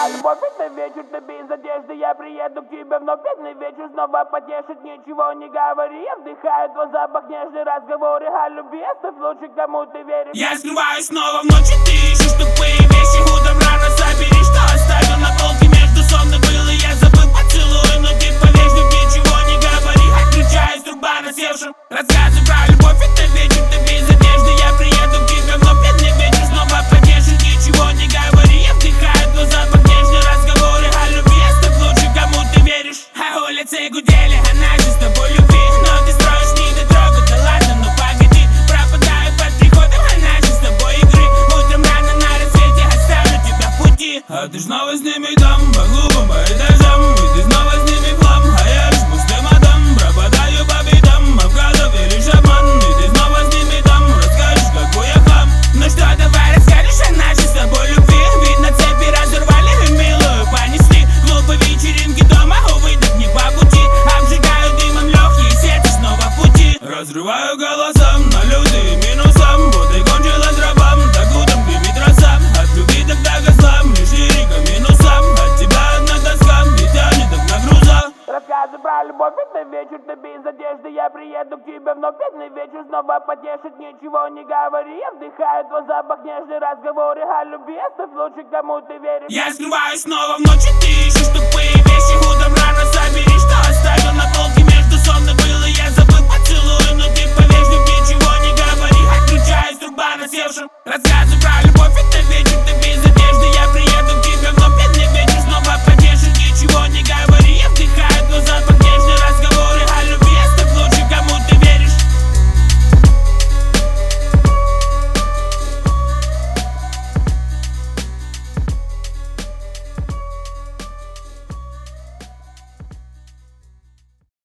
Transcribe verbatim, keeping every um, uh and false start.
про любовь, это вечер, ты без одежды. Я приеду к тебе вновь, бедный вечер снова потешит. Ничего не говори, я вдыхаю твой запах, нежные разговоры о любви. Оставь лучше, кому ты веришь. Я скрываюсь снова в ночи, ты ищешь тупые вещи. Утром рано собери, что оставил на полке между сон и был. И я забыл поцелуй, но ты повежливо ничего не говори. Отключаюсь, труба насевшим. Рассказы про любовь, это вечер, ты без одежды. Я приеду к тебе вновь, бедный вечер снова потешит. Ничего не говори, я вдыхаю твой запах, нежные разговоры о любви. Оставь лучше, кому ты веришь. А улицы гудели, она же с тобой любви. Но ты строишь недотрогу, да ладно, ну погоди. Пропадаю под приходом, она же с тобой игры. Утром рано на рассвете оставлю тебя в пути. А ты снова с ними там, по клубам, по этажам. И ты снова с ними в хлам, а я ж пустым адам. Пропадаю по битам, обкатов или шаман. И ты снова с ними там, расскажешь, какой я хам. Ну что, давай расскажешь о нашей с тобой любви. Видно, цепи разорвали и милую понесли. Глупые вечеринки дома, увы, так не по пути. Обжигаю дымом легкие, сердце снова в пути. Разрываю голосом на лютые минусом. Вот и кончилась рабам, так утром гремит роса. От любви так до козлам, лишь лирика минусам. От тебя одна тоска, и тянет так на груза. Рассказы про любовь, это вечер, ты без одежды. Я приеду к тебе вновь, бедный вечер снова потешит. Ничего не говори, я вдыхаю твой запах, нежные разговоры о любви. Оставь лучше, кому ты веришь. Я скрываюсь снова в ночи, ты ищешь тупые